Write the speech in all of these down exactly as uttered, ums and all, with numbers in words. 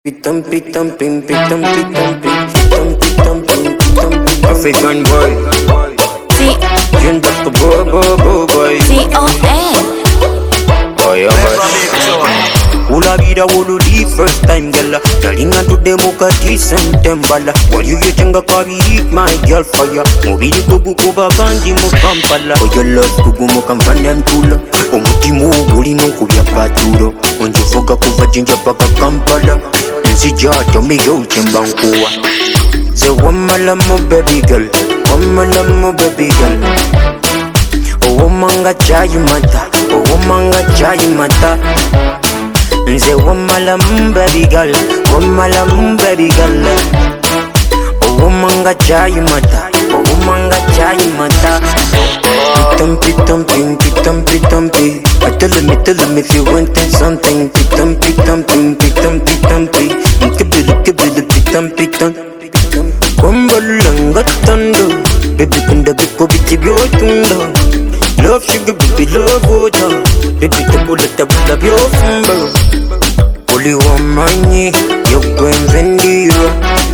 Pitam pitam pim pitam pitam pim pitam pitam pim pitam pitam. African boy, C yun tak to boy boy boy boy. C O N. Boy amas. Ula vida wulu di first time gala. Dalinga to demo ka decent tembala. What you you chenga kari eat my girl fire. Mobili kubu kuba kanji mo kampala. Oh your love kubu mo kamfanya ntula. Omutimu uli no kubya paturo. Onjivuga kuva jinja paka kampala. Nsijato miyo chembankuwa. Say wamala mo baby girl, wamala mo baby girl. Oh manga chai mata, oh manga chai mata. Say wamala mo baby girl, wamala mo baby girl. Oh manga chai mata, oh manga chai mata. Pitam pitam pim pitam pitam pi. Tell me, tell me if you wanted something. Pitam pitam pim pitam pitam pi. Kibili kibili pitam pitam. Kumbalanga tando. Baby kunda biko biti biotundo. Love sugar baby love water. Baby tabula tabula biofumba. Only one money, you go and vendira.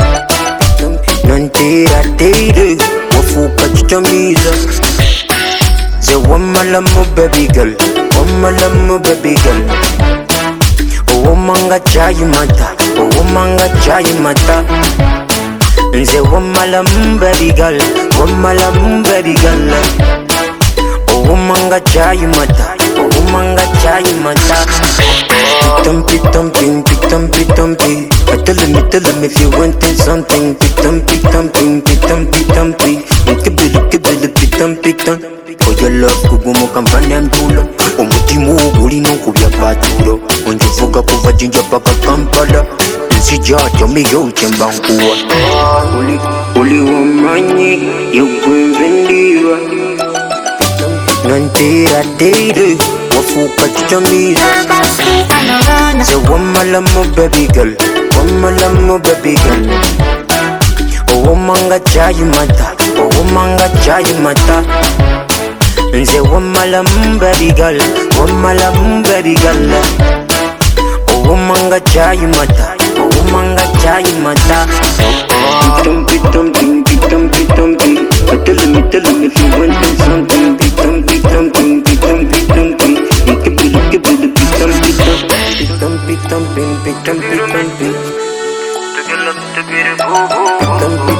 Nantira tere, wafuka chichamiza. Say wamala mo baby girl, wamala mo baby girl. Oh manga chai mata, oh manga chai mata. Say wamala mo baby girl, wamala mo baby girl. Oh manga chai mata, oh manga chai mata. Pitam pitam pim pitam pitam pi. Tell me, tell me if you wanted something. Pitam pitam pim pitam pitam pi. Kibili kibili pitam pitam. Oh your love kubu mo kamfanya ntula. Omutimu uli no kubya paturo. Onjivuga kuva jinja paka kampala. Nsijato miyo chembankuwa. Uli uli wamanyi yukwemvendira. Nantira tere wafuka chichamiza. Say wamala mo baby girl, wamala mo baby girl. Oh manga chai mata, oh manga chai mata. Say wamala mo baby girl, wamala mo baby girl. Oh manga chai mata, oh manga chai mata. Pitam pitam pim pitam pitam pi. Tell me, tell me if you wanted something. Pitam pitam pim pitam pitam pi. Kibili kibili pitam pitam. Pitam pitam pim pitam pitam pi. Pitam pitam.